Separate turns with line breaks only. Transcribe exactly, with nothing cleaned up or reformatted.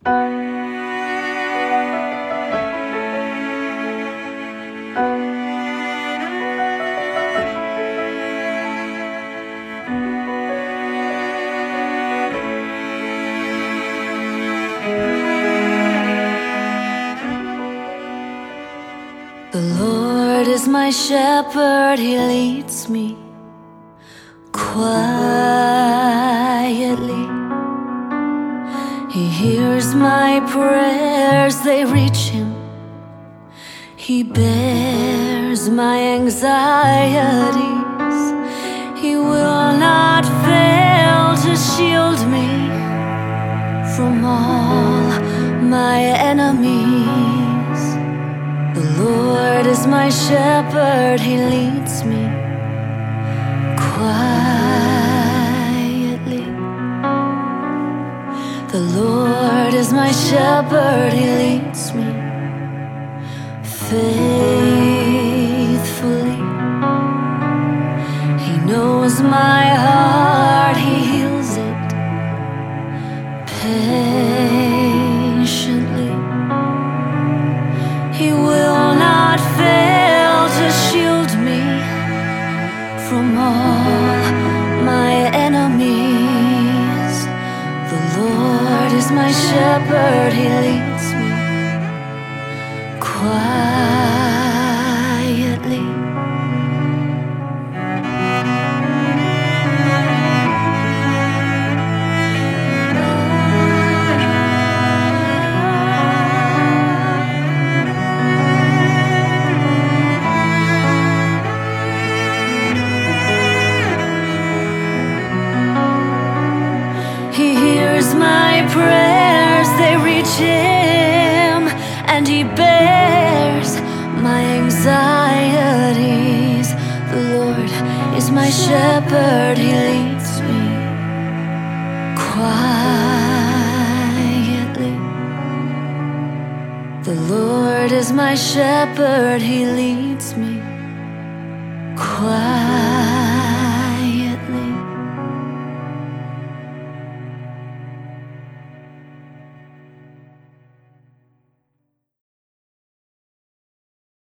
The Lord is my shepherd, He leads me quietly. He hears my prayers, they reach Him. He bears my anxieties. He will not fail to shield me from all my enemies. The Lord is my shepherd, He leads me quietly. The Lord is my shepherd, He leads me faithfully. He knows my heart, He heals it patiently. He will not fail to shield me from all my enemies. The Lord is my shepherd, He leads me quietly. He hears my prayers, they reach Him, and He bears my anxieties. The Lord is my shepherd, He leads me quietly. The Lord is my shepherd, He leads me quietly.